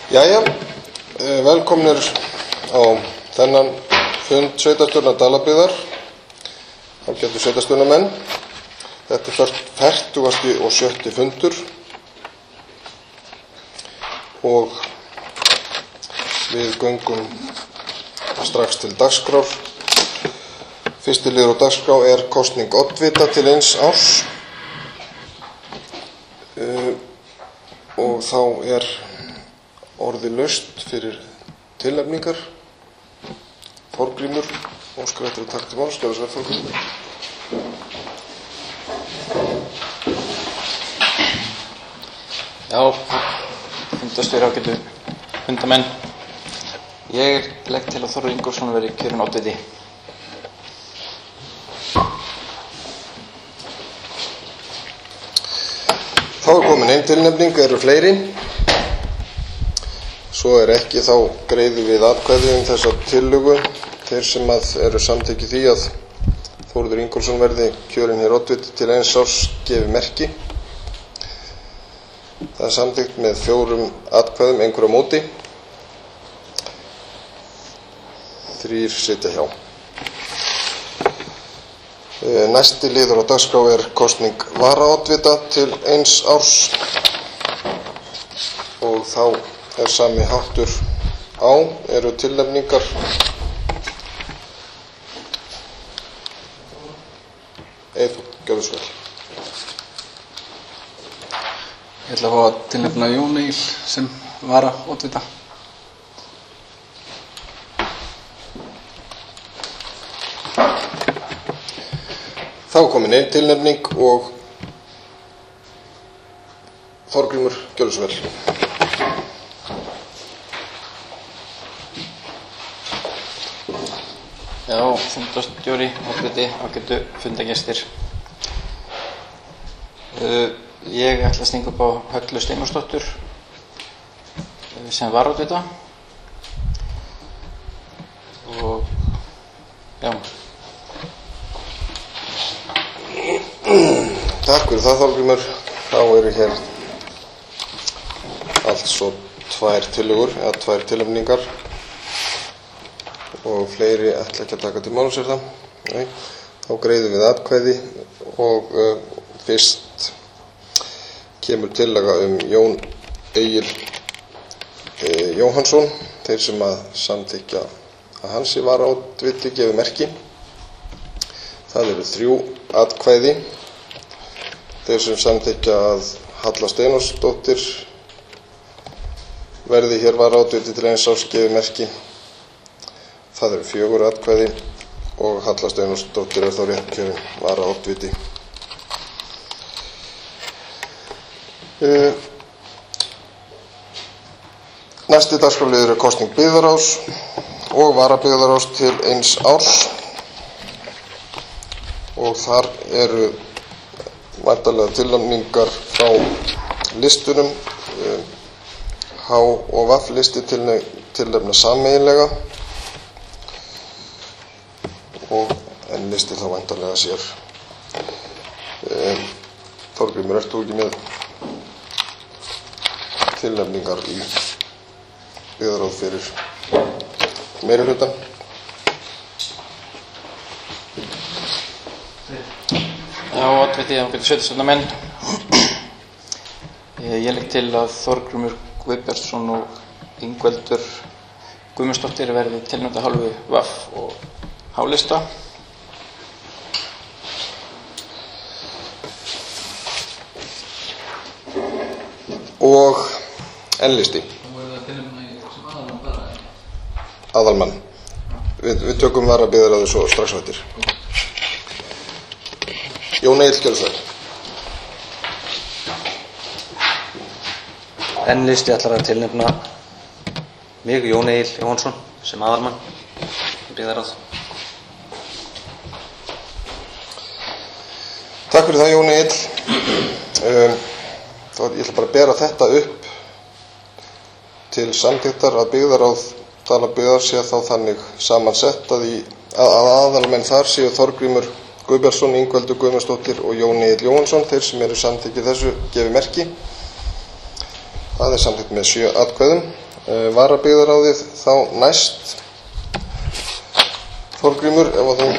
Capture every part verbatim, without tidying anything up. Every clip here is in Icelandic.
Jæja, velkomnir á þennan fund sveitarstjórnar Dalabyggðar, ágætu sveitarstjórnarmenn. Þetta er fertugasti og sjötti fundur og við göngum strax til dagskrár. Fyrsti liður á dagskrá er kosning oddvita til eins árs uh, og þá er orðið laust fyrir tilnefningar. Þorgrímur óskar eftir að taka til máls. Gjörðu svo vel, Þorgrímur. Já, fundastjóri, ágætu fundamenn. Ég legg til að Þórður Ingólfsson verði kjörinn oddviti. Þá er komin ein tilnefning, eru fleiri. Svo er ekki, þá greiðum við atkvæði um þessa tillögu. Þeir sem að eru samþykki því að Þórður Ingólfsson verði kjörinn hér oddviti til eins árs gefi merki. Það er samþykkt með fjórum atkvæðum, einhverju á móti. Þrír sitja hjá. Næsti liður á dagskrá er kosning varaoddvita til eins árs og þá er sami háttur á, eru tilnefningar. Eyþór, gjörðu svo vel. Ég ætla að fá að tilnefna Jón Egil sem varaoddvita. Þá komin ein tilnefning og Þorgrímur, gjörðu svo vel. Já, fundastjóri, oddviti, ágætu fundagestir. Uh, ég ætla að stinga upp á Höllu Steinórsdóttur uh, sem varaoddvita. Og já. Takk fyrir það, Þorgrímur. Þá eru hér allt svo tvær tillögur, eða tvær tilnefningar og fleiri ætla ekki að taka til máls, er það? Nei. Þá greiðum við atkvæði og uh, fyrst kemur tillaga um Jón Egil uh, Jóhannsson. Þeir sem að samþykja að hans sé varaoddviti gefi merki. Það eru þrjú atkvæði. Þeir sem samþykja að Halla Steinórsdóttir verði hér varaoddviti til eins árs gefi merki. Það eru fjögur atkvæði og Halla Steinórsdóttir er þá rétt kjörinn varaoddviti. Uh, næsti dagskrárliður er kosning byggðarráðs og varabyggðarráðs til eins árs og þar eru væntanlega tilnefningar frá listunum. uh, H og V listi tilnefna sameiginlega og en listi þá væntanlega sér. um, Þorgrímur, ert þú ekki með tilnefningar í byggðarráð fyrir meirihlutann? Já, oddviti, ágætu sveitarstjórnarmenn. Ég legg til að Þorgrímur Guðbjartsson og Ingveldur Guðmundsdóttir verði tilnefnda hálfu V og H-lista. Og N-listi. Aðalmann. Við, við tökum varabyggðarráðið svo strax á eftir. Jón Egil, gjörðu svo vel. N-listi ætlar að tilnefna mig, Jón Egil Jóhannsson, sem aðalmann byggðarráð. Takk fyrir það, Jón Egil. Um, þá ég ætla bara að bera þetta upp til samþykktar að byggðarráð Dalabyggðar sé þá þannig samansett að, í, að, að aðalmenn þar séu Þorgrímur Guðbjartsson, Ingveldur Guðmundsdóttir og Jón Egil Jóhannsson. Þeir sem eru samþykkir þessu gefi merki. Það er samþykkt með sjö atkvæðum uh, varabyggðaráðið þá næst. Þorgrímur, ef að þú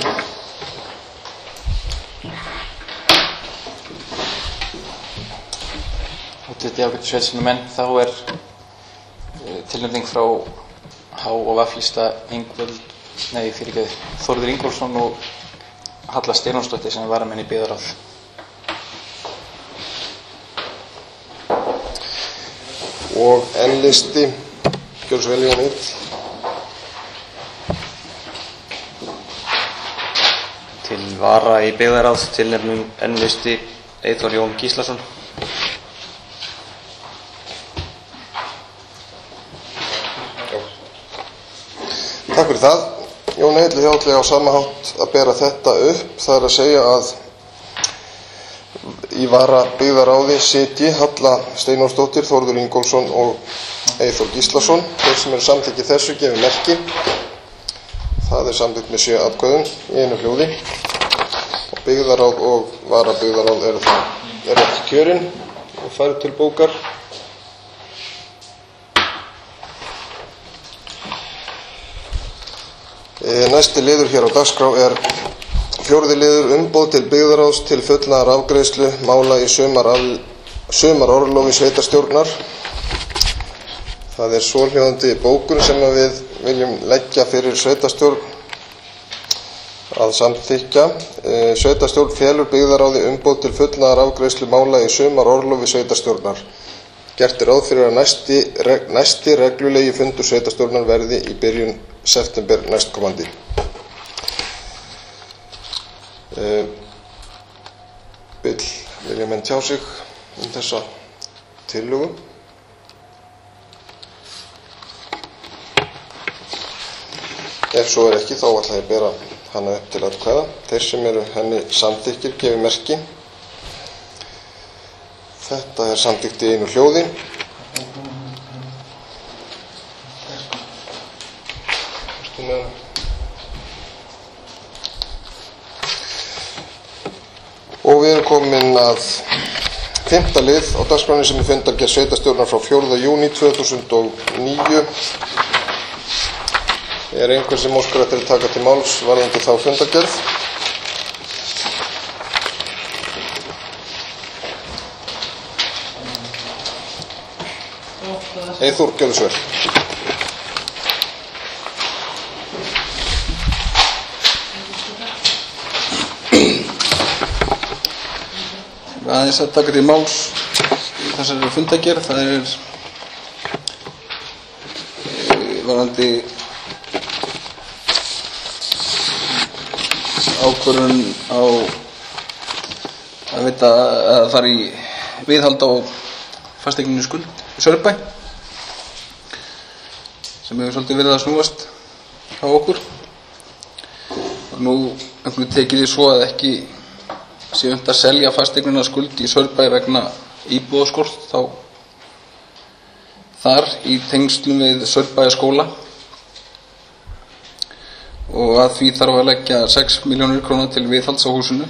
Þetta er ágættu sveitarstjórnarmenn, þá er uh, tilnefning frá H- og V-lista Ingvöld, nei fyrirgeði, Þórður Ingólfsson og Halla Steinónsdóttir sem er varamenn í byggðaráð. Og N-listi, gjörðu svo vel Jón Egill. Til vara í byggðaráð tilnefnum N-listi Eyþór Jón Gíslason. Takk fyrir það. Jón Egill er hjálplega á sama hátt að bera þetta upp. Það er að segja að í varabyggðaráði sitji Halla Steinónsdóttir, Þórður Ingólfsson og Eyþór Gíslason. Þeir sem eru samþykkið þessu gefur merki. Það er samþykkt með sjö atkvæðum í einu hljóði. Og byggðaráð og varabyggðaráð eru það er ekki kjörin og færð til bókar. Næsti liður hér á dagskrá er fjórði liður umboð til byggðaráðs til fullnaðar afgreiðslu mála í sumarorlofi sveitarstjórnar. Það er svohljóðandi bókun sem við viljum leggja fyrir sveitarstjórn að samþykkja. Sveitarstjórn felur byggðaráði umboð til fullnaðar afgreiðslu mála í sumarorlofi sveitarstjórnar. Gert er ráð fyrir að næsti, næsti reglulegi fundur sveitarstjórnar verði í byrjun september næstkomandi. Uh, vill vilja menn tjá sig um þessa tillögu? Ef svo er ekki, þá ætla ég að bera hana upp til atkvæða. Þeir sem eru henni samþykkir gefi merki. Þetta er samþykkt í einu hljóði. Og við erum komin að fimmta lið á dagskránni sem er fundargerð sveitarstjórnar frá fjórða júní tvö þúsund og níu. Er einhver sem óskar eftir að taka til máls varðandi þá fundargerð? Eyþór, gjörðu svo vel. Aðeins að taka til máls í þessari fundargerð. Það er varðandi ákvörðun á að veita að fara í viðhald á fasteigninu Skuld í Saurbæ sem hefur svolítið verið að snúast á okkur. Og nú einhvern tekið því svo að ekki sé unnt að selja fasteignina Skuld í Saurbæ vegna íbúðaskort þá þar í tengslum við Saurbæjarskóla, og að því þarf að leggja sex milljónir króna til viðhalds á húsinu.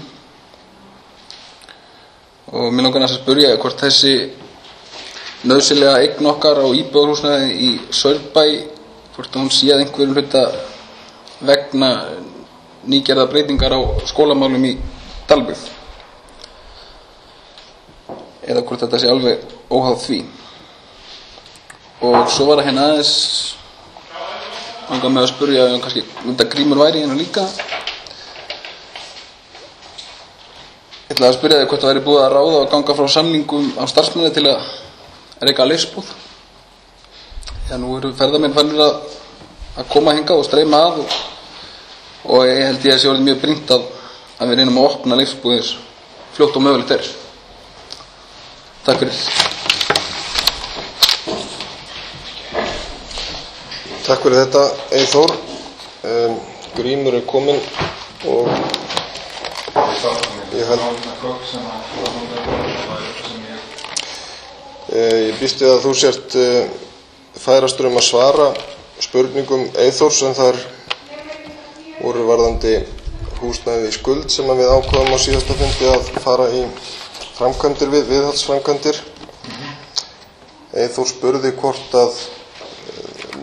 Og mér langar að spyrja hvort þessi nauðsynlega eign okkar á íbúðarhúsnæði í Saurbæ, hvort hún sé að einhverjum hluta vegna nýgerða breytingar á skólamálum í Dalbyggð, eða hvort þetta sé alveg óháð því. Og svo var það hérna aðeins langar með að spyrja um kannski þetta Grímur væri hérna líka. Ég ætlaði að spyrja þig hvort það væri búið að ráða og ganga frá samningum á starfsmanni til að reka leifsbúð. Já, nú eru ferðamenn fannir að, að koma hingað og streyma að og, og ég held ég að sé orðið mjög brýnt að, að við reynum að opna leifsbúðir fljótt og mögulegt er. Takk fyrir. Takk fyrir þetta, Eyþór. Um, Grímur er kominn og ég held uh, ég býst við að þú sért uh, færastur um að svara spurningum Eyþórs, en þar voru varðandi húsnæði í Skuld sem að við ákváðum á síðasta fundi að fara í framkvæmdir við, viðhaldsframkvæmdir. Eyþór spurði hvort að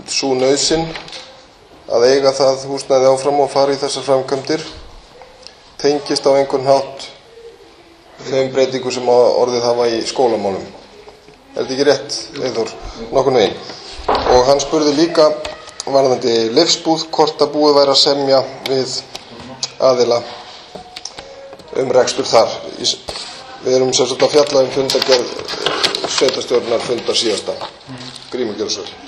sú nauðsyn að eiga það húsnæði áfram og fara í þessar framkvæmdir tengist á einhvern hátt þeim breytingum sem orðið hafa í skólamálum. Er þetta ekki rétt, Eyþór? Nokkurn veginn. Og hann spurði líka varðandi lyfsbúð hvort að búið væri að semja við aðila um rekstur þar. Við erum sem sagt að fjalla um fundargerð sveitarstjórnar fundar síðasta. Grímur gjörðu svo.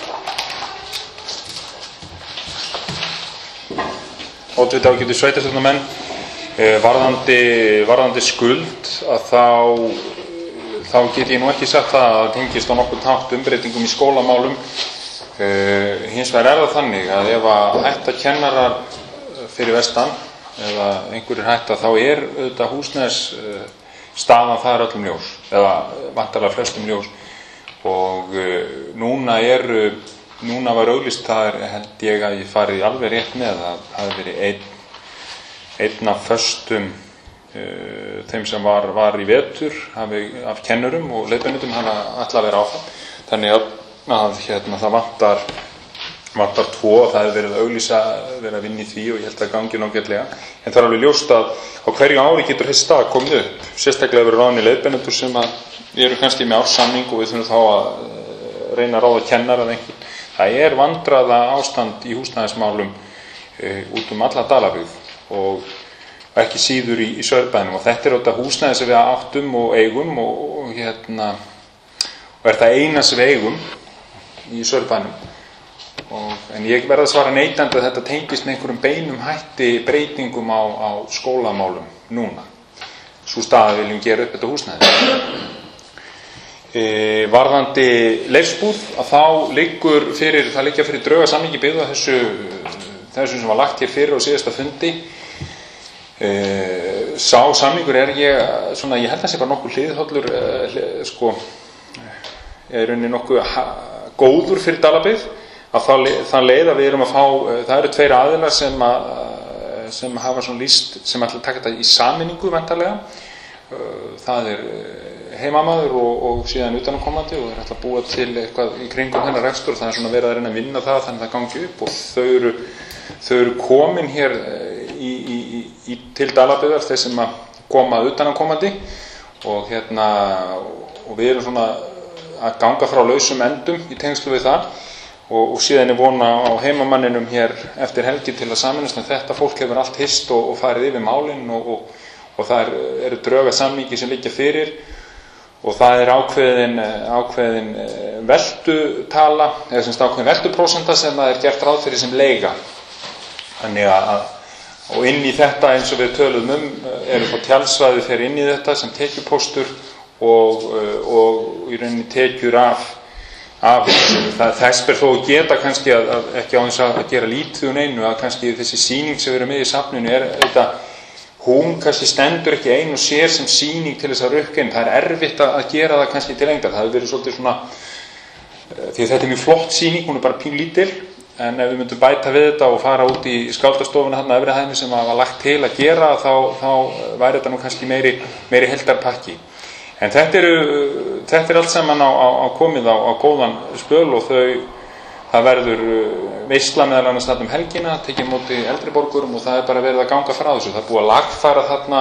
Ótvita ágætu sveitarstjórnarmenn, varðandi, varðandi skuld að þá, þá get ég nú ekki sagt það að það tengist á nokkuð tátt umbreytingum í skólamálum. Uh, hins vegar er það þannig að ef að hætta kennarar fyrir vestan eða einhverjir hætta þá er auðvitað húsnæðis uh, staðan það er öllum ljós eða vantarlega flestum ljós og uh, núna er núna var auglýst það er, held ég að ég farið alveg rétt með að það hafi verið einn einn af föstum uh, þeim sem var, var í vetur hafi, af kennurum og leiðbeinendum hafa alltaf verið áfram þannig að að hérna, það vantar, vantar tvo og það hefur verið að auglýsa, verið að vinna í því og ég held að gangi nákvæmlega. En það er alveg ljóst að á hverju ári getur þessi stað komið upp. Sérstaklega verið ráðin í leiðbeinendur sem að við erum kannski með árssamning og við þurfum þá að reyna að ráða kennar eða einhvern. Það er vandraða ástand í húsnæðismálum e, út um alla Dalabyggð og ekki síður í, í Saurbænum og þetta er þetta húsnæði sem við áttum og eigum og, og, hérna, og er það eina sem við eigum í Saurbænum en ég verða að svara neitandi að þetta tengist með einhverjum beinum hætti breytingum á, á skólamálum núna svo staða viljum gera upp þetta húsnæði e, varðandi leifsbúð að þá liggur fyrir það liggja fyrir drauga samningi byggða þessu þessu sem var lagt hér fyrir á síðasta fundi e, sá samningur er ég svona ég held að það sé bara nokkuð hliðhollur e, sko er rauninni nokkuð góður fyrir Dalabyggð að það leið að við erum að fá það eru tveir aðilar sem að sem hafa svona lýst sem ætla að taka þetta í sameiningu vendarlega það er heimamaður og, og síðan utanakomandi og þeir ætla að búa til eitthvað í kringum hennar rekstur og það er svona verið að reyna að vinna það þannig að það gangi upp og þau eru, þau eru komin hér í, í, í, til Dalabyggðar þeir sem að koma utanakomandi og hérna og við erum svona að ganga frá lausum endum í tengslu við það og, og síðan er vona á heimamanninum hér eftir helgi til að saminast en þetta fólk hefur allt hist og, og farið yfir málinn og, og, og það er, eru dröga samningi sem liggja fyrir og það er ákveðin, ákveðin veltutala eða semst ákveðin veltuprósenta sem það er gert ráð fyrir sem leiga þannig að og inn í þetta eins og við tölum um eru þá tjaldsvæði fyrir inn í þetta sem tekjupóstur Og, og í rauninni tekjur af, af það, þess ber þó að geta kannski að, að ekki á þess að gera lítið um einu að kannski þessi sýning sem við erum með í safninu er þetta, hún kannski stendur ekki ein og sér sem sýning til þess að rukka inn, það er erfitt að gera það kannski til lengdar, það hefur verið svolítið svona því að þetta er mjög flott sýning, hún er bara pínlítil en ef við myndum bæta við þetta og fara út í skáldastofuna þarna efri hæðinni sem var lagt til að gera þá, þá væri þetta nú kannski meiri, meiri heldarpakki En þetta, eru, þetta er allt saman á, á, á komið á, á góðan spöl og þau, það verður veisla meðal annars þarna um helgina, tekið móti eldri borgurum og það er bara verið að ganga frá þessu. Það er búið að lagfæra þarna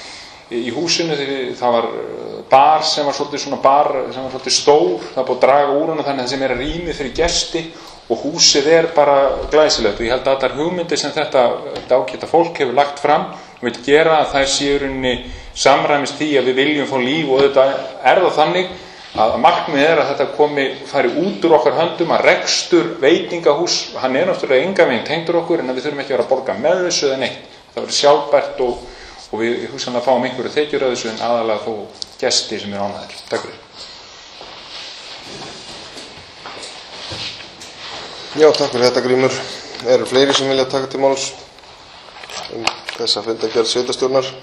í húsinu, það var bar sem var svolítið svona bar sem var svolítið stór, það er búið að draga úr hana þannig að það sem er að rými fyrir gesti og húsið er bara glæsilegt og ég held að allar hugmyndir sem þetta, þetta ágæta fólk hefur lagt fram og vil gera að þær séu runni samræmist því að við viljum fá líf og þetta er það þannig að markmið er að þetta komi, fari út úr okkar höndum að rekstur veitingahús, hann er náttúrulega enga veginn tengdur okkur en við þurfum ekki að vera að borga með þessu eða neitt, það verður sjálfbært og, og við hugsanlega fáum einhverju tekjur af þessu en aðalega þó gesti sem er ánægðir. Takk fyrir. Já, takk fyrir þetta Grímur. Eru fleiri sem vilja taka til máls um þessa fundargerð sveitarstjórnar?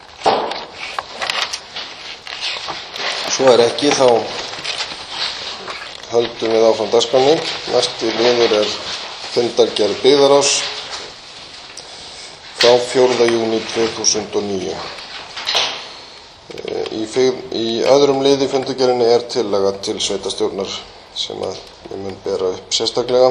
Svo er ekki, þá höldum við áfram dagskránni. Næsti liður er fundargerð byggðarráðs frá fjórða júní tvö þúsund og níu. Í, í öðrum liði fundargerðinni er tillaga til sveitarstjórnar sem að ég mun bera upp sérstaklega.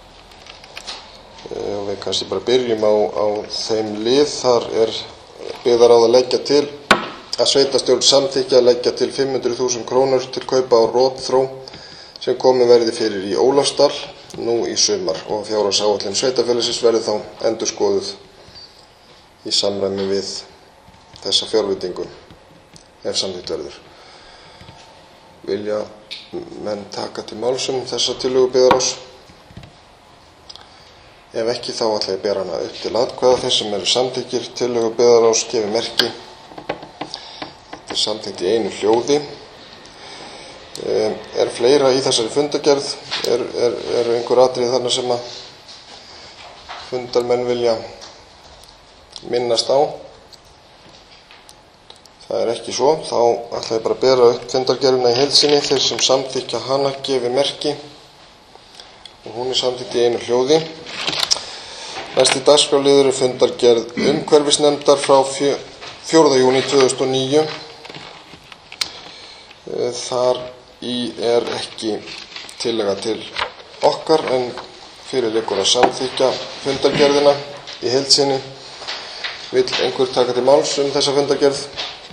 Og við kannski bara byrjum á, á þeim lið. Þar er byggðarráð að leggja til að sveitarstjórn samþykkja að leggja til fimm hundruð þúsund krónur til kaupa á rotþró sem komið verði fyrir í Ólafsdal nú í sumar og fjárhagsáætlun sveitarfélagsins verði þá endurskoðuð í samræmi við þessa fjárveitingu ef samþykkt verður. Vilja menn taka til máls um þessa tillögu byggðarráðs? Ef ekki þá ætla ég að bera hana upp til atkvæða. Þeir sem eru samþykkir tillögu byggðarráðs gefi merki. Þetta er samþykkt í einu hljóði. Er fleira í þessari fundargerð? Er, er, er einhver atriði þarna sem að fundarmenn vilja minnast á? Það er ekki svo. Þá ætla ég bara að bera upp fundargerðina í heild sinni. Þeir sem samþykkja hana gefi merki. Og hún er samþykkt í einu hljóði. Næsti dagskrárliður er fundargerð umhverfisnefndar frá fjórða júní tvö þúsund og níu. Þar í er ekki tillaga til okkar en fyrir liggur að samþykkja fundargerðina í heild sinni. Vill einhver taka til máls um þessa fundargerð?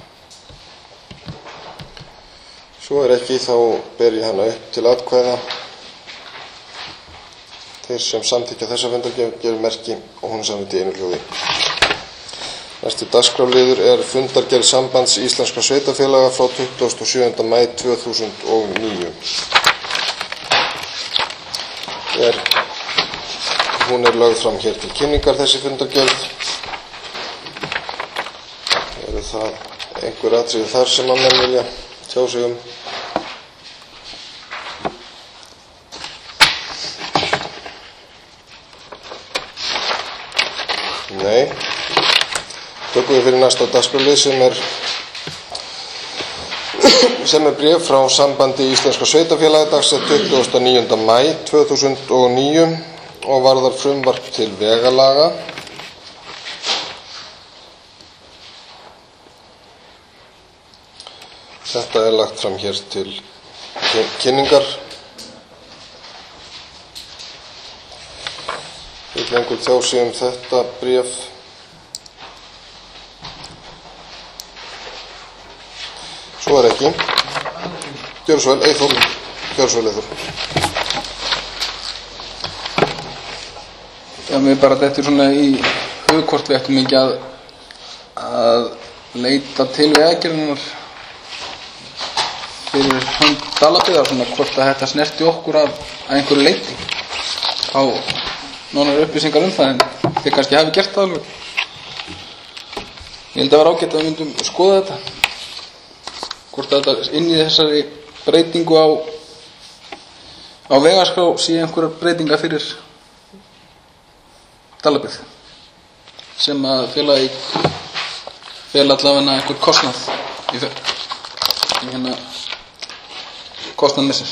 Svo er ekki, þá ber ég hana upp til atkvæða. Þeir sem samþykkja þessa fundargerð gefi merki og hún er samþykkt í einu hljóði. Næsti dagskrárliður er fundargerð Sambands íslenskra sveitarfélaga frá tuttugasta og sjöunda maí tvö þúsund og níu. Er, hún er lögð fram hér til kynningar þessi fundargerð. Eru það einhver atriði þar sem að menn vilja tjá sig um? Nei. Tökum við fyrir næsta dagskrárlið sem er sem er bréf frá Sambandi íslenskra sveitarfélaga dagsett tuttugasta og níunda maí tvö þúsund og níu og varðar frumvarp til vegalaga. Þetta er lagt fram hér til kynningar. Vill einhver tjá sig um þetta bréf? Svo er ekki. Gjörðu svo vel, Eyþór. Gjörðu svo vel, Eyþór. Já, mér bara þetta er svona í hugkort við ættum ekki að, að leita til vegagerðarinnar fyrir hönd Dalabyggðar, svona hvort að þetta snerti okkur að, að einhverju leiti. Á nánar upplýsingar um það en þið kannski hafi gert það alveg. Ég held að vera ágætt að við myndum skoða þetta. Hvort að þetta inn í þessari breytingu á, á vegaskrá sé einhverjar breytingar fyrir Dalabyggð sem að fela í fela allavega einhver kostnað í, í hérna kostnaðmissir.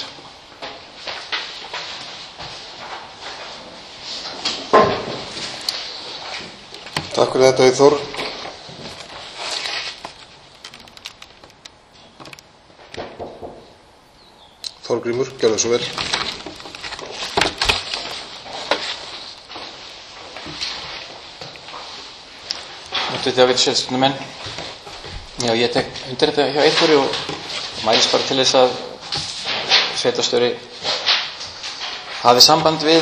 Takk fyrir þetta, Eyþór. Þorgrímur, gjörðu svo vel. Þetta er sveitarstjórnarmenn. Já, ég tek undir þetta hjá Eyþóri og mælist bara til þess að sveitarstjóri hafi samband við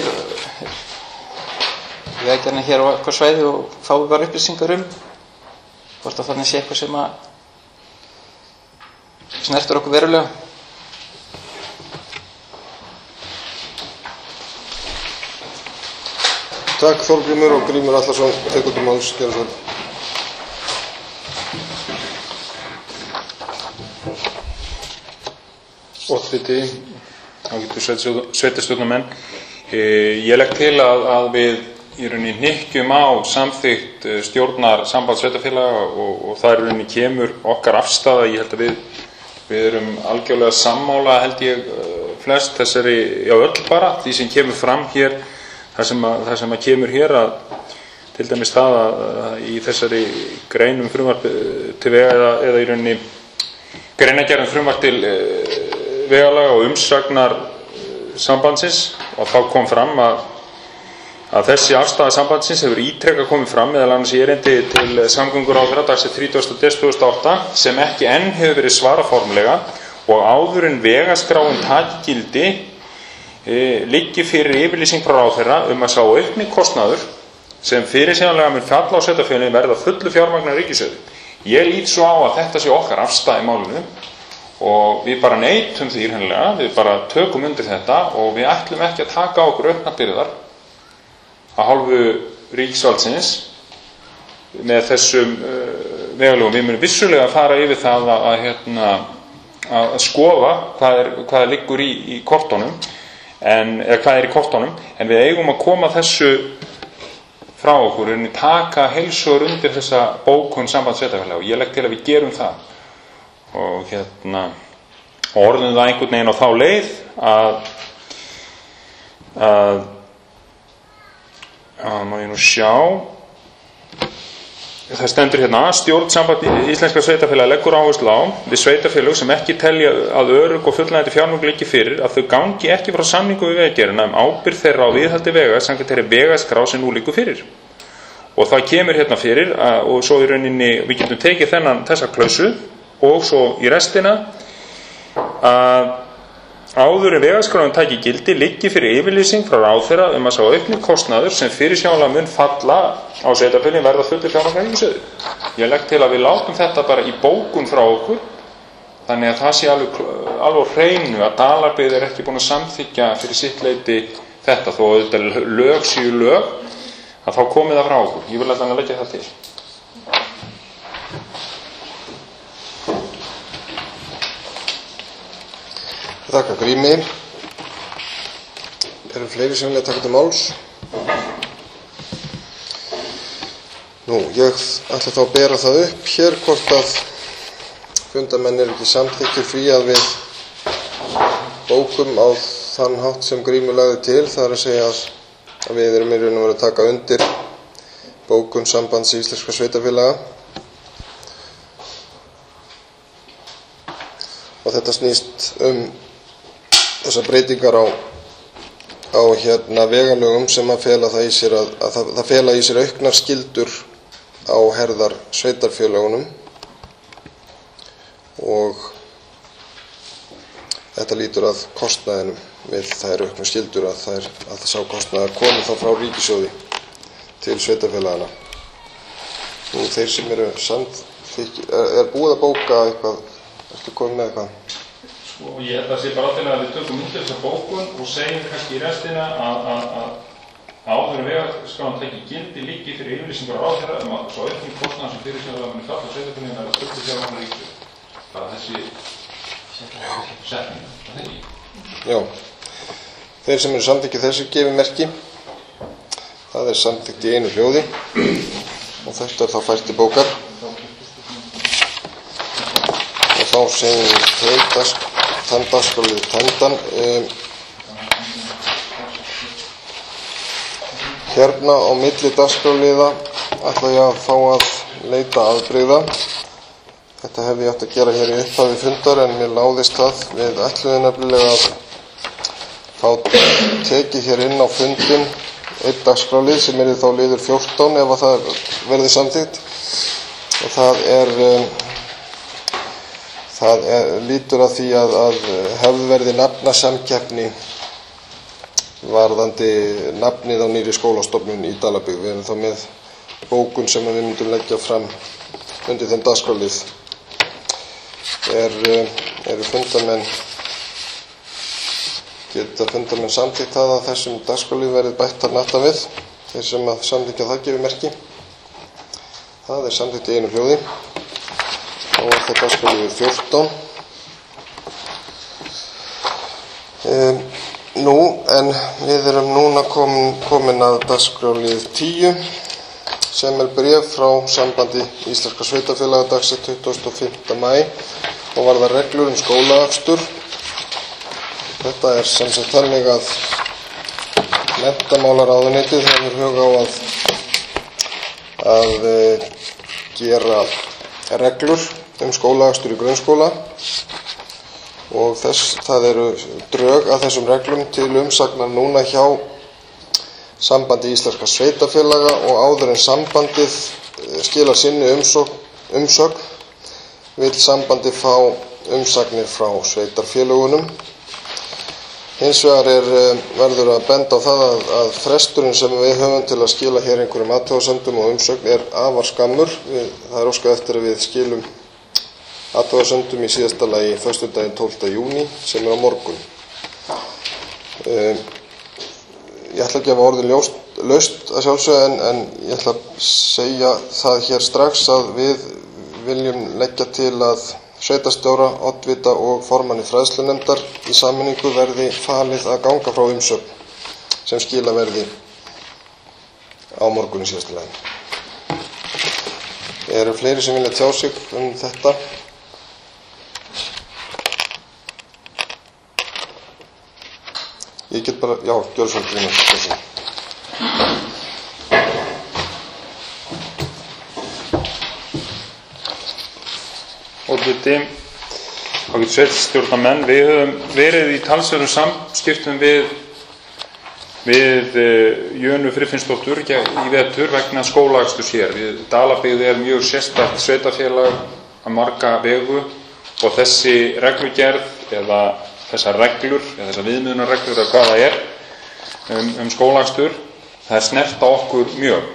vegagerðina hér á okkar svæði og fái bara upplýsingar um hvort að þannig sé eitthvað sem að snertur okkur verulega. Takk Þorgrímur og Grímur Atlason tekur til máls, gjörðu svo vel. Oddviti, ágætu sveitarstjórnarmenn. Ég legg til að, að við í rauninni hnykkjum á samþykkt stjórnar Sambands sveitarfélaga og, og það í rauninni kemur okkar afstaða. Ég held að við, við erum algjörlega sammála, held ég, flest þessari, já öll bara, því sem kemur fram hér, það sem að, það sem að kemur hér að til dæmis það að, að í þessari greinum frumvarp til vega eða, eða í rauninni greinagerðum frumvarp til vegalaga og umsagnar sambandsins og þá kom fram að, að þessi afstaða sambandsins hefur ítrekað komið fram meðal annars í erindi til samgönguráðherra dagsett þrítugasta desember tvö þúsund og átta sem ekki enn hefur verið svarað formlega og áður en vegaskráin taki gildi e, liggi fyrir yfirlýsing frá ráðherra um að sá aukni kostnaður sem fyrirsjáanlega mun falla á sveitarfélögin verða fullu fjármagnar ríkissjóði. Ég lít svo á að þetta sé okkar afstaða í málinu og við bara neitum því hreinlega, við bara tökum undir þetta og við ætlum ekki að taka á okkur auknar byrðar að hálfu ríkisvaldsins með þessum uh, vegalögum. Við munum vissulega að fara yfir það að, að, hérna, að skoða hvað, er, hvað liggur í, í kortunum en, eða hvað er í kortunum en við eigum að koma þessu frá okkur en taka heilsugur undir þessa bókun sambandsveitafélaga og ég legg til að við gerum það og hérna orðum það einhvern veginn á þá leið að að að má ég nú sjá það stendur hérna stjórn samband íslenskra sveitafélaga leggur áherslu á við sveitafélög sem ekki telja að örugg og fullnægjandi fjármagn liggi fyrir að þau gangi ekki frá samningu við vegagerðina um ábyrgð þeirra á viðhaldi vega samkvæmt þeirri vegaskrá sem nú liggur fyrir og það kemur hérna fyrir að, og svo í rauninni við getum tekið þennan þessa klausu og svo í restina að áður en vegaskráin taki gildi liggi fyrir yfirlýsing frá ráðherra um að sá aukni kostnaður sem fyrirsjáanlega mun falla á sveitarfélögin verða fullu fjármagnar ríkissjóði. Ég legg til að við látum þetta bara í bókun frá okkur þannig að það sé alveg, alveg hreinu að Dalabyggð er ekki búin að samþykkja fyrir sitt leyti þetta þó að þetta lög séu lög að þá komið það frá okkur. Ég vil að leggja það til. Þakka Grími. Eru fleiri sem vilja taka til máls? Nú, ég ætla þá að bera það upp hér hvort að fundarmenn eru ekki samþykkir því að við bókum á þann hátt sem Grímur lagði til, það er að segja að, að við erum í raun og veru að taka undir bókun sambands íslenskra sveitafélaga og þetta snýst um þessar breytingar á, á hérna vegalögum sem að fela það í sér að, að það, það fela í sér auknar skyldur á herðar sveitarfélögunum og þetta lítur að kostnaðinum við þær auknar skyldur að það er að það sá kostnaðar komið þá frá ríkissjóði til sveitarfélagana. Nú þeir sem eru samþykk er, er búið að bóka eitthvað, ertu komið með eitthvað? Og ég held að það sé bara til að við tökum undir þessa bókun og segjum kannski í restina að, að, að áður en vegaskráin taki gildi liggi fyrir yfirlýsingar á ráðherra um að svo aukning kostnaðar sem fyrirsjáanlega muni falla á sveitarfélögin verða fullu fjármagnar ríkissjóði. Bara þessi setning, það er ekki. Já, þeir sem eru samþykkið þessu gefi merki. Það er samþykkt í einu hljóði og þetta er þá fært til bókar. Og þá segjum við þeir þann dagskrárlið tæmdan. Um, hérna á milli dagskrárliða ætla ég að fá að leita afbrigða. Þetta hefði ég átt að gera hér í upphafi fundar en mér láðist það við ætluðum nefnilega að fá tekið hér inn á fundin einn dagskrárlið sem er þá liður fjórtán ef að það verði samþykkt og það er um, Það er, lítur að því að, að hefð verði nafnasamkeppni varðandi nafnið á nýri skólastofnun í Dalabyggð. Við erum þá með bókun sem við myndum leggja fram undir þeim dagskrárlið. Er, eru fundarmenn, geta fundarmenn samþykkt það að þessum dagskrárlið verði bætt þar nata við. Þeir sem að samþykkja það gefi merki. Það er samþykkt í einu hljóði. Og þetta dagskrárliður fjórtán. Um, nú, en við erum núna komin, komin að dagskrárlið tíu sem er bréf frá sambandi íslenskra sveitafélaga dagsett tuttugasta og fimmta maí og varðar reglur um skólaakstur. Þetta er sem sagt þannig að menntamálaráðuneytið hefur hug á að, að uh, gera reglur um skólaakstur í grunnskóla og þess, það eru drög að þessum reglum til umsagnar núna hjá Sambandi íslenskra sveitarfélaga og áður en sambandið skilar sinni umsögn, umsögn vill sambandið fá umsagnir frá sveitarfélögunum. Hins vegar er, verður að benda á það að, að fresturinn sem við höfum til að skila hér einhverjum athugasemdum og umsögn er afar skammur. Við, það er óskað eftir að við skilum athugasemdum í síðasta lagi föstudaginn tólfta júní sem er á morgun. Um, Ég ætla að gefa orðin ljóst, laust að sjálfsögðu en, en ég ætla að segja það hér strax að við viljum leggja til að sveitarstjóra, oddvita og formanni fræðslunefndar í sameiningu verði falið að ganga frá umsögn sem skila verði á morgun í síðasta lagi. Eru fleiri sem vilja tjá sig um þetta? Ég get bara, já, gjör svo gríma. Oddviti, ágætu sveitarstjórnarmenn, við höfum verið í talsverðum samskiptum við, við Jönu Friðfinnsdóttur í vetur vegna skólaaksturs hér. Við Dalabyggð er mjög sérstakt sveitarfélag að marga vegu og þessi reglugerð eða þessar reglur, eða þessar viðmiðunarreglur eða hvað það er um, um skólakstur, það er snert á okkur mjög.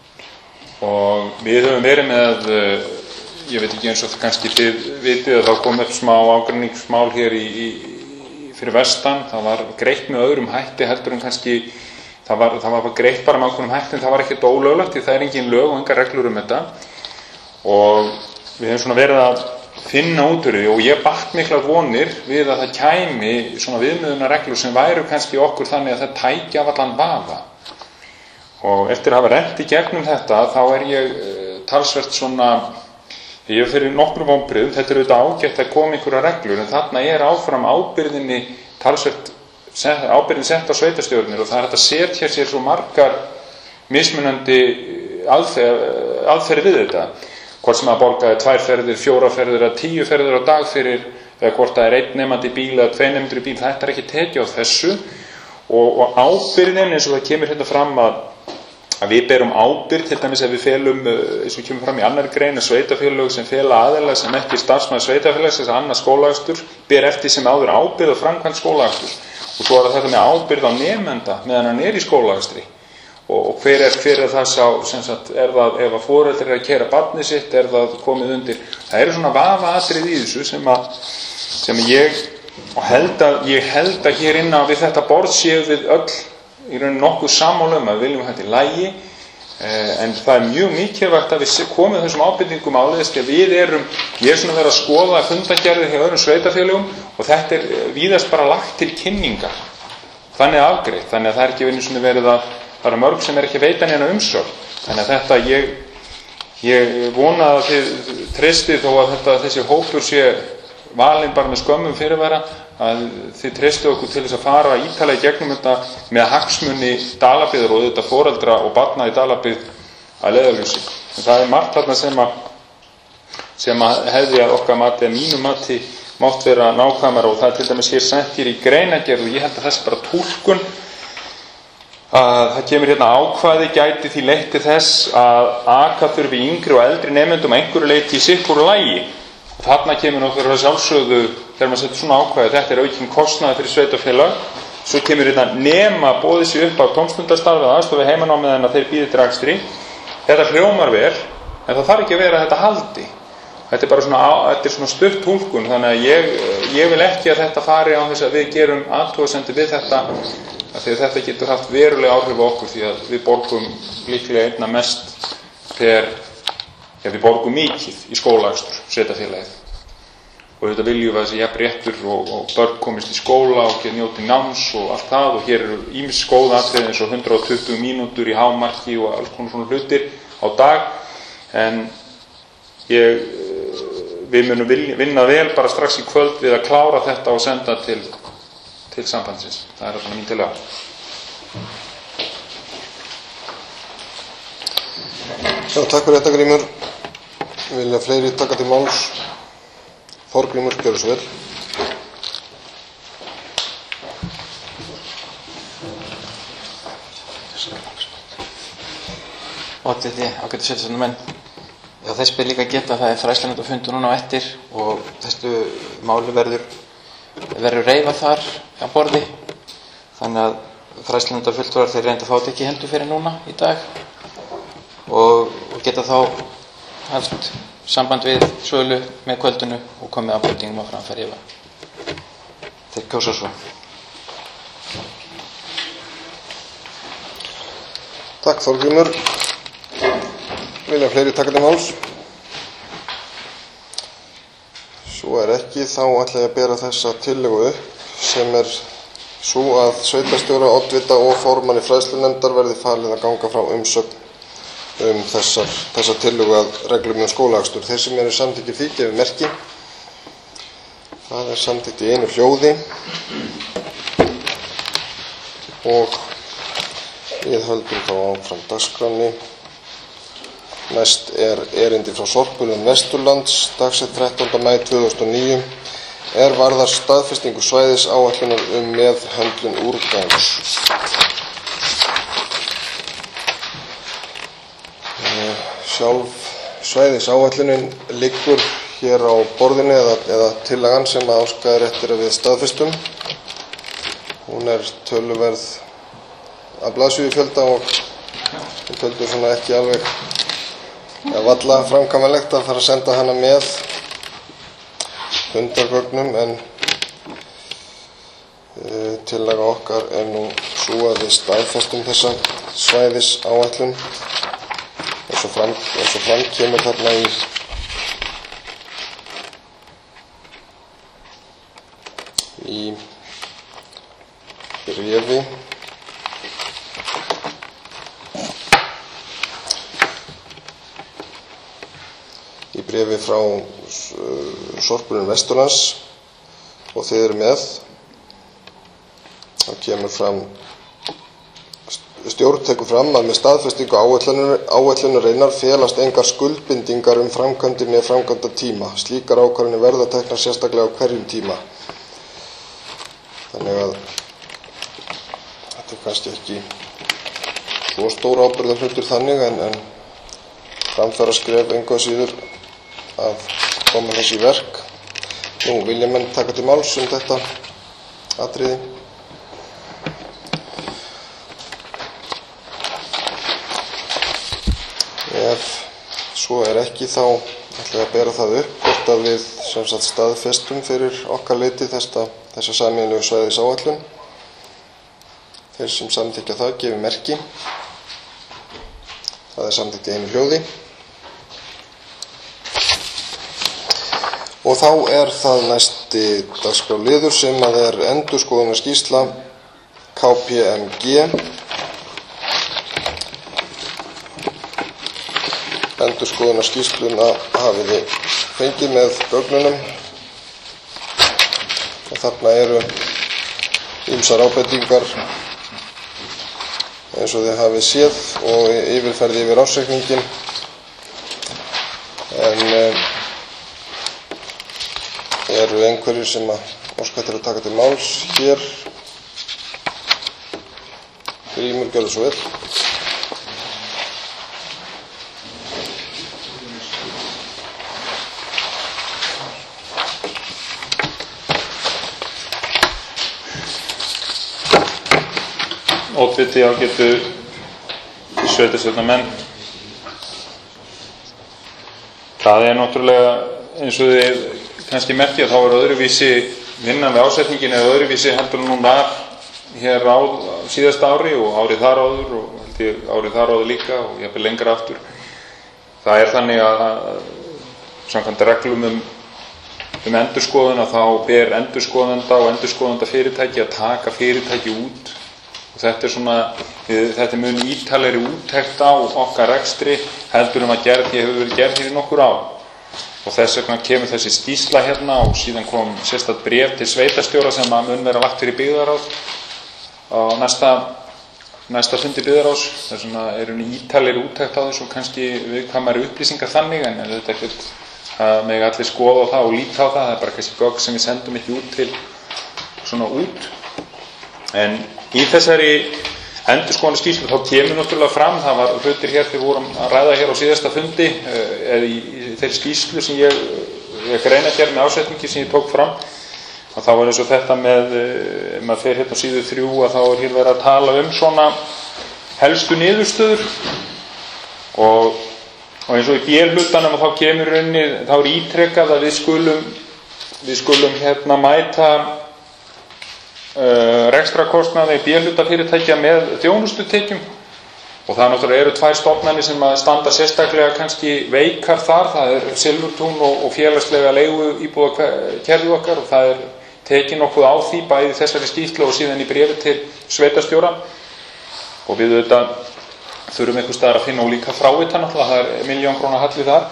Og við höfum verið með, ég veit ekki eins og kannski þið vitið að þá kom upp smá ágreiningsmál hér í, í, fyrir vestan, það var greitt með öðrum hætti heldur en kannski, það var, það var greitt bara með ákveðnum hætti en það var ekkert ólöglegt því það er engin lög og engar reglur um þetta. Og við höfum svona verið að finna út úr því og ég batt miklar vonir við að það kæmi svona viðmiðunarreglur sem væru kannski okkur þannig að það tæki af allan vafa. Og eftir að hafa rennt í gegnum þetta þá er ég uh, talsvert svona, ég er fyrir nokkrum vonbrigðum, þetta er auðvitað ágætt að koma einhverja reglur en þarna er áfram ábyrðinni talsvert, ábyrðin sett á sveitarstjórnir og það er hægt að setja sér svo margar mismunandi aðferð, aðferð við þetta. Hvort sem að borgaði tvær ferðir, fjóra ferðir eða tíu ferðir á dag fyrir, eða hvort það er einn nemandi í bíl eða tvei nemendur í bíl, þetta er ekki tekið á þessu og, og ábyrðin eins og það kemur hérna fram að, að við berum ábyrð, til dæmis ef við felum, eins og kemur fram í annar grein, sveitarfélög sem fela aðila sem ekki starfsmaður sveitarfélags, þess að annað skólaakstur, ber eftir sem áður ábyrð og framkvæmd skólaakstur. Og svo er þetta með ábyrð á nemenda meðan hann er í skólaakstri. Og hver er, hver er það sá, sem sagt, er það ef að foreldrar er að keyra barnið sitt, er það komið undir. Það eru svona vafaatriði í þessu sem að, sem ég, og held að, ég held að hér inná við þetta borð séu við öll í raun nokkuð sammála um að við viljum þetta í lagi, eh, en það er mjög mikilvægt að við komum þessum ábyrgingum áleiðis því að við erum, ég er svona verið að skoða fundagerðir hjá öðrum sveitarfélögum og þetta er víðast bara lagt til kynningar, þannig afgreitt, þannig að það er ekki einu sinni verið að það er mörg sem er ekki veitan hérna umsögn. Þannig að þetta, ég, ég vona að þið treystið þó að þetta, þessi hópur sé valinn bara með skömmum fyrirvara, að þið treystið okkur til þess að fara ítalega í gegnum þetta með hagsmuni Dalabyggðar og þetta foreldra og barna í Dalabyggð að leiðarljósi. En það er margt þarna sem að, sem að hefði að okkar mati, að mínu mati, mátt vera nákvæmara og það er til dæmis hér sent hér í greinargerð og ég held að þessi bara túlkun að það kemur hérna ákvæði gæti því leitt til þess að aka þurfi yngri og eldri nemendum að einhverju leyti í sikkur lagi. Og þarna kemur náttúrulega sjálfsögðu þegar maður setur svona ákvæði, þetta er aukinn kostnaður fyrir sveitarfélag, svo kemur hérna nema boðið sér upp á tómstundastarfið aðstofi heimanámið en að þeir býði til akstri. Þetta hljómar vel, en það þarf ekki að vera að þetta haldi. Þetta er bara svona, þetta er svona stutt túlkun, þannig að ég, ég vil ekki að þetta fari á þess að við gerum athugasemdir við þetta, þegar þetta getur haft verulega áhrif á okkur því að við borgum líklega einna mest per, ja, við borgum mikið í skólaakstur, sveitarfélagið. Og þetta viljum við að þessi jafn réttur og, og börn komist í skóla og geta njóti náms og allt það og hér eru ýmis góð atriði eins og hundrað og tuttugu mínútur í hámarki og alls konar svona hlutir á dag en ég, við munum vinna vel bara strax í kvöld við að klára þetta og senda til til sambandsins. Það er svona mín til að. Já, takk fyrir þetta Grímur. Vilja fleiri taka til máls? Þorgrímur, gjörðu svo vel. Oddviti, ágætu sveitarstjórnarmenn. Já, þess ber líka að geta að það er fræðslanefndarfundur núna á eftir og þessu máli verður verður reifað þar á borði. Þannig að fræðslanefndarfulltrúar þeir reynda að fá þetta ekki í hendur fyrir núna í dag og, og geta þá haft samband við sölu með kvöldinu og komið ábendingum á framfæri ef þeir kjósa svo. Takk Þorgrímur. Vilja fleiri taka til máls? Svo er ekki, þá ætla ég að bera þessa tillögu upp sem er svo að sveitarstjóra, oddvita og formanni fræðslunefndar verði falið að ganga frá umsögn um þessar, þessar tillögu að reglum um skólaakstur. Þeir sem eru samþykkir því gefið merki. Það er samþykkt í einu hljóði og við höldum þá áfram dagskránni. Næst er erindi frá Sorpulum Vesturlands, dagsett þrettánda maí tvö þúsund og níu, er varðar staðfestingu svæðisáætlunar um meðhöndlun úrgangs. Sjálf svæðisáætlunin liggur hér á borðinu eða, eða tillagan sem að óskað er eftir að við staðfestum. Hún er töluverð að blaðsíðufjölda og við töldum svona ekki alveg að valla framkvæmanlegt að fara að senda hana með fundargögnum en e, tillaga okkar er nú svo að við staðfestum þessa svæðisáætlun eins og fram, eins og fram kemur þarna í í bréfi í bréfi frá Sorpulum Vesturlands og þið eru með. Það kemur fram, stjórn tekur fram að með staðfestingu áætlunarinnar felast engar skuldbindingar um framkvæmdir með framkvæmda tíma. Slíkar ákvarðanir verða teknar sérstaklega á hverjum tíma. Þannig að þetta er kannski ekki svo stór ábyrgðarhlutur þannig en, en framfæra skref engu að síður að koma þessi í verk. Nú, vilja menn taka til máls um þetta atriði? Ef svo er ekki þá ætla ég að bera það upp hvort að við sem sagt staðfestum fyrir okkar leiti þessa, þessa sameiginlegu svæðisáætlun. Þeir sem samþykkja það gefi merki. Það er samþykkt í einu hljóði. Og þá er það næsti dagskrárliður sem að er endurskoðunarskýrsla K P M G. Endurskoðunarskýrsluna hafið þið fengið með gögnunum og þarna eru ýmsar ábendingar eins og þið hafið séð og yfirferði yfir ársreikningin en um, eru einhverjir sem að óska eftir að taka til máls hér. Grímur, gjörðu svo vel. Oddviti, ágætu sveitarstjórnarmenn. Það er náttúrulega eins og þið kannski merki að þá er öðruvísi vinnan við ásetningin eða öðruvísi heldur en hún var hér á síðasta ári og árið þar áður og held ég árið þar áður líka og jafnvel lengra aftur. Það er þannig að samkvæmt reglum um, um endurskoðun að þá ber endurskoðanda og endurskoðanda fyrirtæki að taka fyrirtæki út og þetta er svona, þetta er mun ítalegri úttekt á okkar rekstri heldur um að gerð, ég hefur verið gerð hér í nokkur ár. Og þess vegna kemur þessi skýrsla hérna og síðan kom sérstakt bréf til sveitarstjóra sem að mun vera lagt fyrir byggðarráð á næsta, næsta fundi byggðarráðs. Þess vegna er hún ítalegri úttekt á þessu og kannski viðkvæmari upplýsingar þannig en þetta er ekkert að mega allir skoða á það og líta á það. Það er bara kannski gögn sem við sendum ekki út til svona út. En í þessari endurskoðunarskýrslu þá kemur náttúrulega fram, það var hlutir hér þegar við vorum að ræða hér á síðasta fundi eða í, í þeirri skýrslu sem ég, ég greina hér með ásetningi sem ég tók fram, og þá er eins og þetta með, ef maður fer hérna á síðu þrjú, að þá er hér verið að tala um svona helstu niðurstöður og, og eins og í B-hlutanum og þá kemur inni, þá er ítrekað að við skulum, við skulum hérna mæta uh, rekstrakostnaði í B-hlutafyrirtækja með þjónustutekjum, og það náttúrulega eru tvær stofnanir sem að standa sérstaklega kannski veikar þar, það er Silfurtún og, og félagslega leigu íbúða kerfið okkar, og það er tekið nokkuð á því bæði þessari skýrslu og síðan í bréfi til sveitarstjóra, og við auðvitað þurfum einhvers staðar að finna og líka frávita náttúrulega, það er milljón króna halli þar.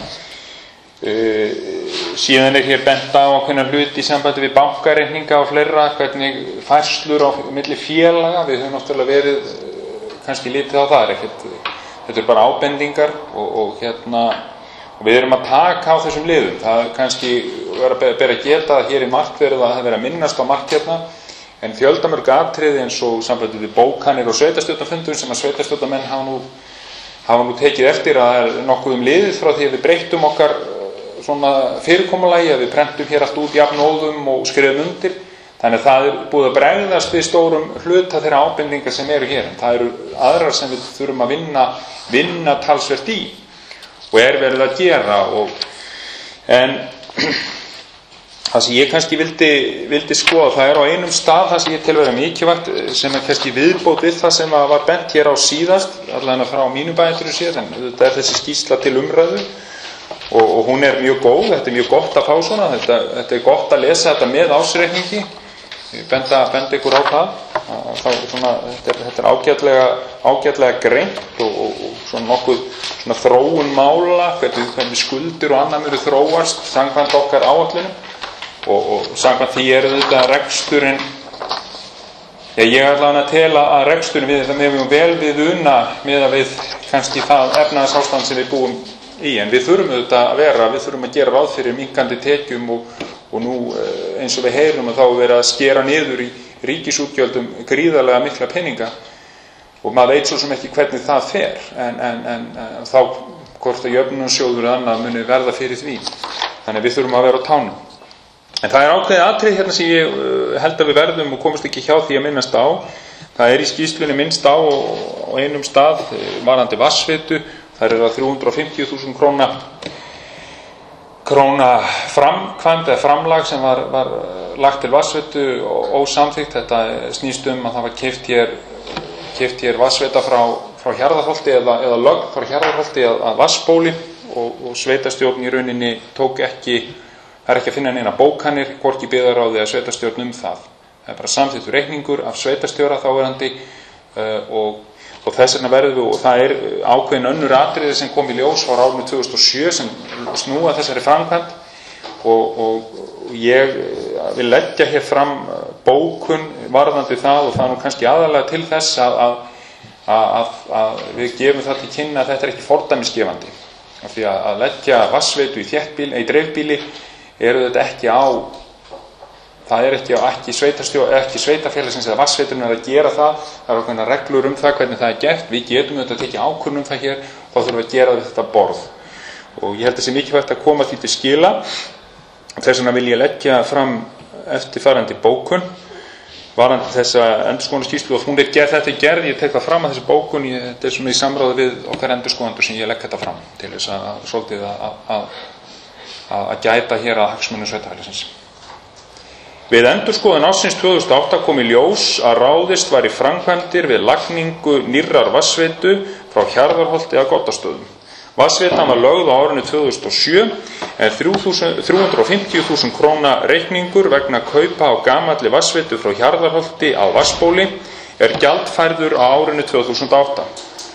Uh, síðan er hér bent á ákveðna hluti í sambandi við bankareikninga og fleira, hvernig færslur á milli félaga, við höfum náttúrulega verið uh, kannski lítið á það, er ekkert, þetta er bara ábendingar og, og hérna og við erum að taka á þessum liðum. Það er kannski vera að bera að geta að hér í margt verið að það vera að minnast á margt hérna, en fjöldamörg atriði eins og sambandið við bókanir og sveitarstjórnarfundum sem að sveitarstjórnarmenn hafa nú, hafa nú tekið eftir að það er nokkuð um liðið frá því að við breyttum okkar svona fyrirkomulagi, að við prentum hér allt út jafnóðum og skrifum undir. Þannig að það er búið að bregðast við stórum hluta þeirra ábendingar sem eru hér. En það eru aðrar sem við þurfum að vinna, vinna talsvert í og er verið að gera. Og, en það sem ég kannski vildi, vildi skoða, það er á einum stað það sem ég tel vera mikilvægt, sem er kannski viðbót við það sem var bent hér á síðast, allavega frá mínu bænduru sér, en þetta er þessi skýrsla til umræðu og, og hún er mjög góð, þetta er mjög gott að fá svona, þetta, þetta er gott að lesa þetta með ásreikningi, ég benda, benda ykkur á það, það svona, þetta er, þetta er ágætlega, ágætlega greint og, og, og svona nokkuð svona þróun mála, hvernig, hvernig skuldir og annað mjög þróast samkvæmt okkar áætlunum. Og, og samkvæmt því er þetta reksturinn, já, ég er allavega að tela að reksturinn við þetta með vel við una með að við kannski það efnahagsástand sem við búum í, en við þurfum þetta að vera, við þurfum að gera ráð fyrir minnkandi tekjum og, og nú eins og við heyrum að þá vera að skera niður í ríkisútgjöldum gríðarlega mikla peninga og maður veit svo sem ekki hvernig það fer, en, en, en, en þá hvort að jöfnunarsjóður eða annað muni verða fyrir því, þannig að við þurfum að vera á tánum. En það er ákveðið atriði hérna sem ég held að við verðum og komast ekki hjá því að minnast á. Það er í skýrslunni minnst á á einum stað varðandi vatnsveitu. Það er að þrjú hundruð og fimmtíu þúsund króna, króna framkvæmd eða framlag sem var, var lagt til vatnsveitu og ósamþykkt. Þetta snýst um að það var keypt hér, keypt hér vatnsveita frá, frá Hjarðarholti eða, eða lögn frá Hjarðarholti að, að Vatnsbóli og, og sveitarstjórn í rauninni tók ekki. Það er ekki að finna neina bókanir, hvorki byggðarráði eða sveitarstjórn um það. Það er bara samþykktur reikningur af sveitarstjóra þáverandi uh, og, og þess vegna verðum við, og það er ákveðin önnur atriði sem kom í ljós á árinu tvö þúsund og sjö sem snúa þessari framkvæmd og, og, og ég vil leggja hér fram bókun varðandi það og það er nú kannski aðalega til þess að, að, að, að við gefum það til kynna að þetta er ekki fordæmisgefandi. Af því að, að leggja vatnsveitu í þéttbíl, í dreifbíli eru þetta ekki á, það er ekki á ekki, ekki sveitarfélagsins eða vatnsveiturinn að gera það, það er okkur reglur um það hvernig það er gert, við getum þetta að tekja ákvörðun um það hér, þá þurfum við að gera þetta borð og ég held að það sé mikilvægt að koma því til skila, þess vegna vil ég leggja fram eftirfarandi bókun varðandi þessa endurskoðunarskýrslu og hún er gerð, þetta er gerð, ég tek það fram að þessi bókun, ég, þetta er svona í samráði við okkar endurskoðendur sem ég legg þetta fram til þess að, að svolítið að, að að gæta hér að hagsmunum sveitarfélagsins. Við endurskoðun ársins tvö þúsund og átta kom í ljós að ráðist var í framkvæmdir við lagningu nýrrar vatnsveitu frá Hjarðarholti að Goddastöðum. Vatnsveitan var lögð á árinu tvö þúsund og sjö en þrjú hundruð og fimmtíu þúsund króna reikningur vegna kaupa á gamalli vatnsveitu frá Hjarðarholti á Vatnsbóli er gjaldfærður á árinu tvö þúsund og átta.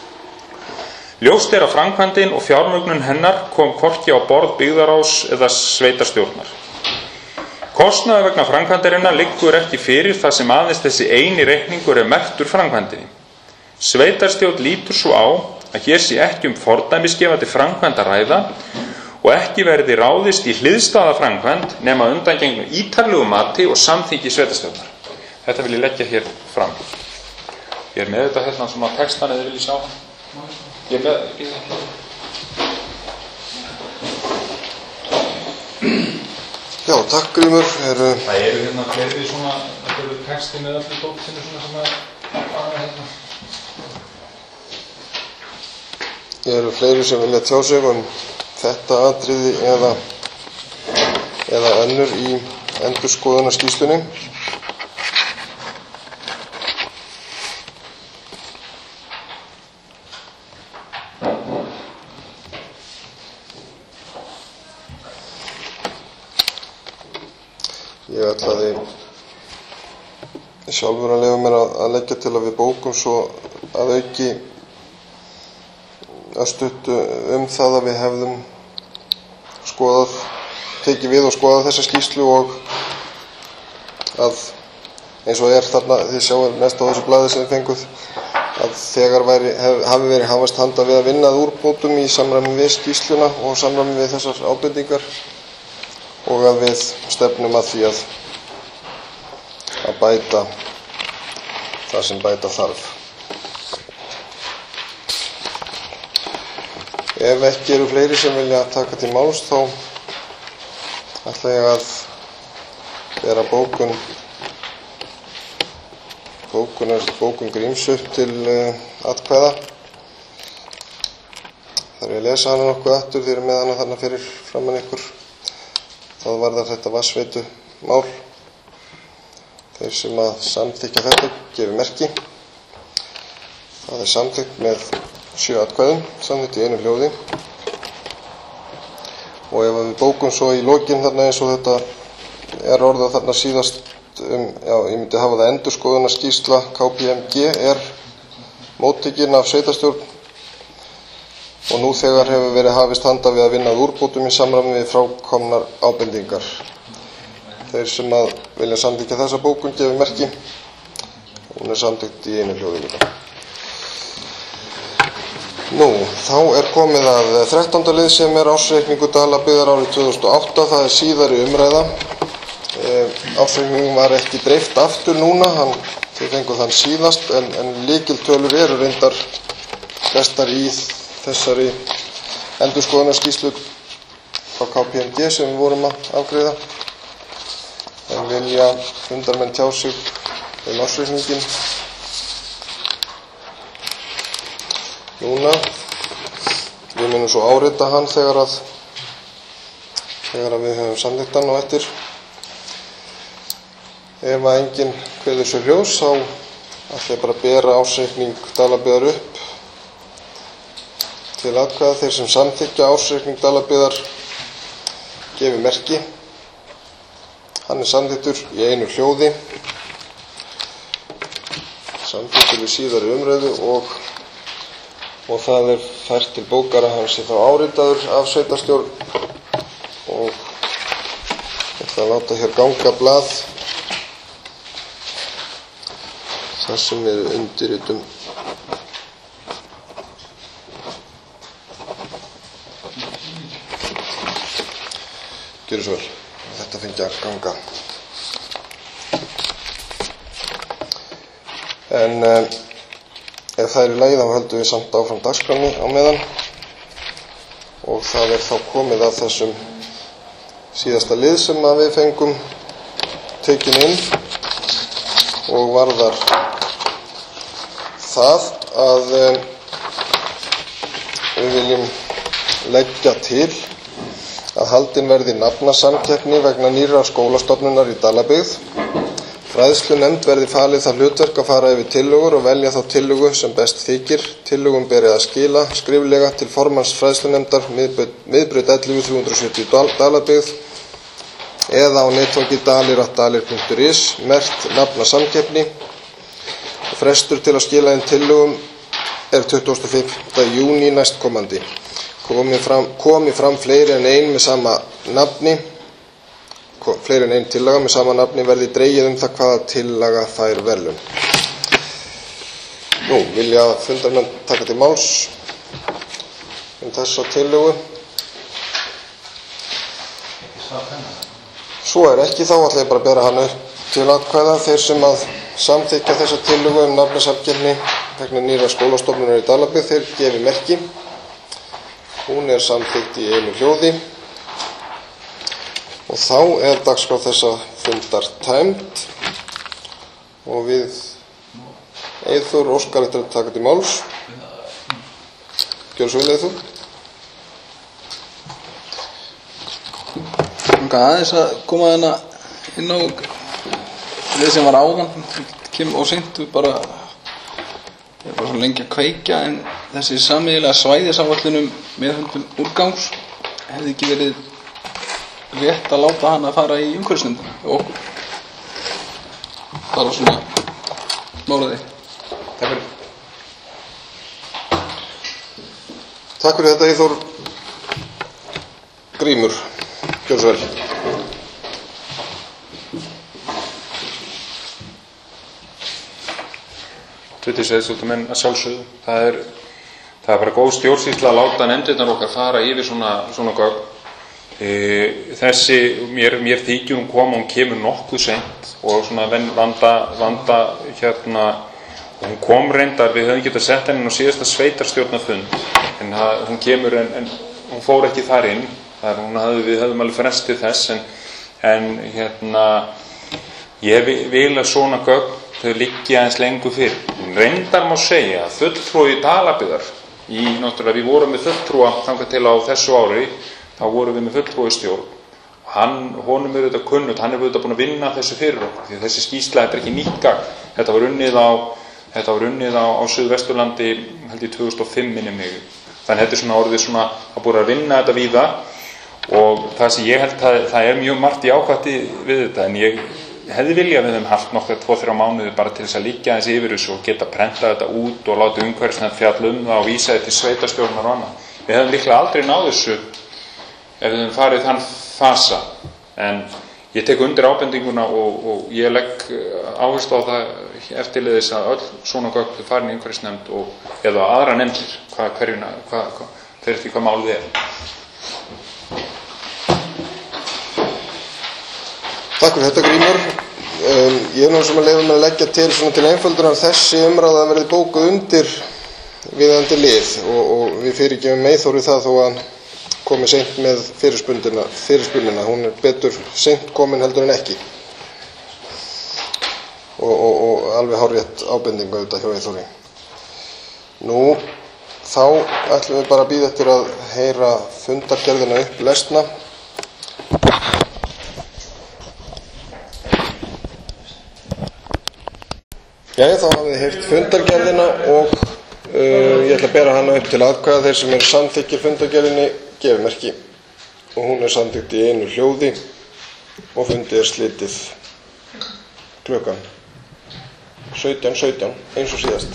Ljóst er að framkvæmdin og fjármögnun hennar kom hvorki á borð byggðarráðs eða sveitarstjórnar. Kostnaður vegna framkvæmdarinnar liggur ekki fyrir þar sem aðeins þessi eini reikningur er merktur framkvæmdinni. Sveitarstjórn lítur svo á að hér sé ekki um fordæmisgefandi framkvæmd að ræða og ekki verði ráðist í hliðstæða framkvæmd nema undangengnu ítarlegu mati og samþykki sveitarstjórnar. Þetta vil ég leggja hér fram. Ég er með þetta hérna svona textan eða þið viljið sjá hann. Ég er með, ég er með. Já, takk Grímur. Eru... Það eru hérna fleiri svona, þetta eru texti með öllu dóttinu svona sem er bara hérna. Eru fleiri sem vilja tjá sig um þetta atriði eða, eða önnur í endurskoðunarskýrslunni? Ég ætlaði sjálfur að leyfa mér að, að leggja til að við bókum svo að auki að stuttu um það að við hefðum skoðað, tekið við og skoðað þessa skýrslu og að eins og er þarna, þið sjáum næst á þessu blaði sem þið fenguð, að þegar væri, hef, hafi verið hafast handa við að vinna að úrbótum í samræmi við skýrsluna og samræmi við þessar ábendingar og að við stefnum að því að að bæta það sem bæta þarf. Ef ekki eru fleiri sem vilja taka til máls þá ætla ég að bera bókun bókun, bókun Gríms upp til uh, atkvæða. Þarf ég að lesa hana nokkuð aftur, þið eru með hana þarna fyrir framan ykkur. Það varðar þetta vatnsveitu mál. Þeir sem að samþykja þetta gefi merki. Það er samþykkt með sjö atkvæðum, samþykkt í einu hljóði. Og ef við bókum svo í lokin þarna eins og þetta er orðað þarna síðast um, já, ég myndi hafa það endurskoðunarskýrsla K P M G er móttekin af sveitarstjórn og nú þegar hefur verið hafist handa við að vinna að úrbótum í samræmi við frákomnar ábendingar. Þeir sem að vilja samþykja þessa bókun gefi merki. Hún er samþykkt í einu hljóði líka. Nú, þá er komið að þrettánda lið sem er ársreikningur Dalabyggðar árið tvö þúsund og átta. Það er síðari umræða. E, ársreikningum var ekki dreift aftur núna, hann, þau fengu þann síðast, en, en lykiltölur eru reyndar flestar í þessari endurskoðunarskýrslu frá K P M G sem við vorum að afgreiða. En vilja fundarmenn tjá sig um ársreikningin núna. Við munum svo árita hann þegar að þegar að við höfum samþykkt hann og eftir. Ef að enginn kveður sér ljós þá ætla ég bara að bera ársreikning Dalabyggðar upp til atkvæða. Þeir sem samþykkja ársreikning Dalabyggðar gefi merki. Hann er samþykktur í einu hljóði, samþykktur við síðari umræðu og, og það er fært til bókara, hann sé þá áritaður af sveitarstjórn og ég ætla að láta hér ganga blað þar sem við undirritum. Gjörðu svo vel. Þetta fengi að ganga. En eh, ef það er í lagi þá höldum við samt áfram dagskránni á meðan og það er þá komið að þessum síðasta lið sem að við fengum tekin inn og varðar það að eh, við viljum leggja til að haldin verði nafnasamkeppni vegna nýrrar skólastofnunar í Dalabyggð. Fræðslunefnd verði falið það hlutverk að fara yfir tillögur og velja þá tillögu sem best þykir. Tillögum beri að skila skriflega til formanns fræðslunefndar miðbraut ellefu þrjú sjötíu Dalabyggð eða á netfangi dalir at dalir punktur is merkt nafnasamkeppni. Frestur til að skila inn tillögum er tuttugasta og fimmta júní næstkomandi. Komi fram, komi fram fleiri en ein með sama nafni, fleiri en ein tillaga með sama nafni verði dregið um það hvaða tillaga fær verðlaun. Nú, vilja fundarmenn taka til máls um þessa tillögu? Svo er ekki, þá ætla ég bara að bera hann upp til atkvæða. Þeir sem að samþykkja þessa tillögu um nafnasamkeppni vegna nýrrar skólastofnunar í Dalabyggð, þeir gefi merki. Hún er samþykkt í einu hljóði. Og þá er dagskrá þessa fundar tæmd og við Eyþór óskar eftir að taka til máls. Gjörðu svo vel, Eyþór. Aðeins að koma þarna inn á við sem var áðan kem og seint við bara ég er bara svo lengi að kveikja en þessi sameiginlega svæðisáætlun um meðhöndlun úrgangs hefði ekki verið rétt að láta hana að fara í umhverfisnefndina og okkur það var svona málaði. Takk fyrir. Takk fyrir þetta, Eyþór. Grímur, gjörðu svo vel. Sveitarstjórnarmenn að sjálfsögðu. Það er, það er bara góð stjórnsýsla að láta nefndirnar okkar fara yfir svona, svona gögn. E, þessi, mér, mér þykir hún koma, hún kemur nokkuð seint og svona vanda, vanda hérna, og hún kom reyndar, við höfum getað sett henni á síðasta sveitarstjórnarfund, en það, hún kemur en, en hún fór ekki þar inn, það er, hún hafði, við höfum alveg frestið þess, en, en hérna, ég vil að svona gögn þau liggi aðeins lengur fyrir. Reyndar má segja að fulltrúi Dalabyggðar í, náttúrulega við vorum með fulltrúa þangað til á þessu ári, þá vorum við með fulltrúi stjórn. Hann, honum er auðvitað kunnugt, hann er auðvitað búin að vinna þessu fyrir okkur, því þessi skýrsla, þetta er ekki nýtt gagn. Þetta var unnið á, þetta var unnið á, á Suðvesturlandi, held ég tvö þúsund og fimm minni mig. Þannig þetta er svona orðið svona að búin að vinna þetta víða og það sem ég held að það er mjög margt jákvætt við þetta, en ég hefði viljað við þeim haft nokkra tvo þrjá mánuði bara til þess að liggja þessi yfir þessu og geta prentað þetta út og láta umhverfisnefnd fjalla um það og vísa þetta til sveitarstjórnar og annað. Við hefðum líklega aldrei náð þessu ef við hefðum farið þann fasa, en ég tek undir ábendinguna og, og ég legg áherslu á það eftirleiðis að öll svona gögn farin í umhverfisnefnd og eða aðra nefndir, hvað hverjuna, hvað, hvað, fyrir því hvað málið er. Takk fyrir þetta, Grímur. Um, ég er nú sem að leifa með að leggja til svona til einföldunar þessi umræða verði bókuð undir viðandi lið og, og við fyrirgefum Eyþóri það þó að komi seint með fyrirspurnina, fyrirspurnina. Hún er betur seint komin heldur en ekki. Og, og, og alveg hárrétt ábendingu auðvitað hjá Eyþóri. Nú, þá ætlum við bara að bíða eftir að heyra fundargerðina upp lesna. Jæja, þá hafið þið heyrt fundargerðina og uh, ég ætla að bera hana upp til atkvæða. Þeir sem er samþykkir fundargerðinni gefi merki og hún er samþykkt í einu hljóði og fundið er slitið klukkan sautján sautján eins og síðast.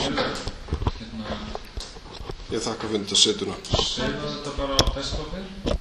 Ég þakka fundarsetuna.